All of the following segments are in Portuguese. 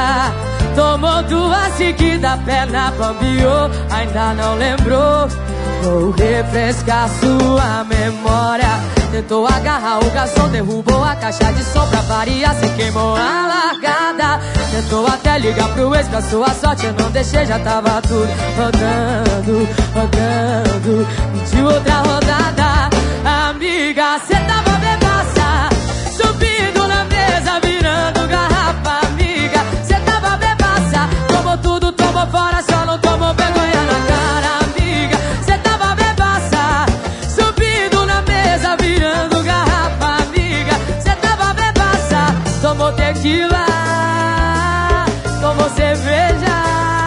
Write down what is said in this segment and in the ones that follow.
Tomou duas seguidas, perna bambiou, ainda não lembrou. Vou refrescar sua memória. Tentou agarrar o garçom, derrubou a caixa de som. Pra variar, cê queimou a largada. Tentou até ligar pro ex, pra sua sorte eu não deixei, já tava tudo rodando, rodando. Pediu outra rodada. Amiga, cê tava bebaça, subindo na mesa, virando garrafa. Amiga, cê tava bebaça, tomou tudo, tomou fora, só não tomou vergonha na cara. Amiga, cê tava bebaça, subindo na mesa, virando garrafa. Amiga, cê tava bebaça, tomou tequila, tomou cerveja,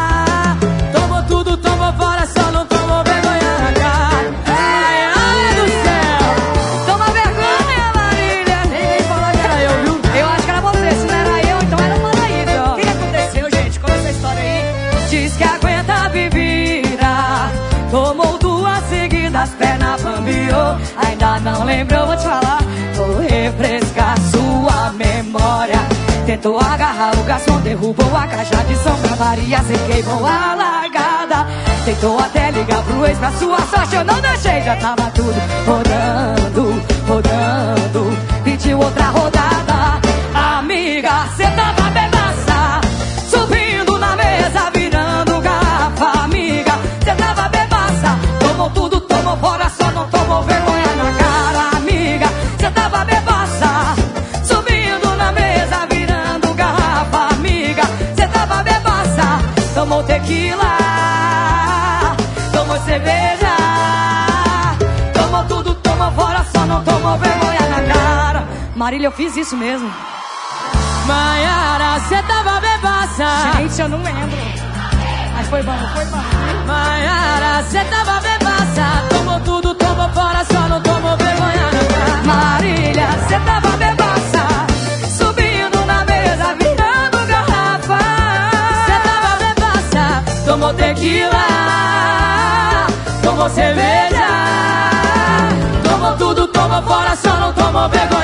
tomou tudo, tomou fora, só não tomou vergonha na cara. Ai, ai do céu, toma vergonha, Marília. Ninguém falou que era eu, viu? Eu acho que era você, se não era eu, então era o Maraísa. O que aconteceu, gente? Conta essa história aí. Diz que aguenta a bebida, tomou duas seguidas, perna bambiou, ainda não lembrou, vou te falar. Vou refrescar sua memória. Tentou agarrar o garçom, derrubou a caixa de som. Pra variar, cê queimou a largada. Tentou até ligar pro ex, pra sua sorte eu não deixei, já tava tudo rodando, rodando. Pediu outra rodada. Amiga, cê tava bebaça, subindo na mesa, virando garrafa. Amiga, cê tava bebaça, tomou tudo, tomou fora, só não tomou vergonha na cara. Amiga, cê tava bebaça, subindo na mesa, virando garrafa. Amiga, cê tava bebaça, tomou tequila, tomou cerveja, tomou tudo, tomou fora, só não tomou vergonha na cara. Marília, eu fiz isso mesmo. Maiara, cê tava bebaça. Gente, eu não lembro. Mas foi bom, foi bom. Maiara, cê tava bebaça, tomou tudo, tomou fora, só não tomou vergonha na cara. Marília, cê tava bebaça, Subindo na mesa, virando garrafa. Cê tava bebaça, tomou tequila, tomou cerveja, tomou tudo, tomou fora, só não tomou vergonha.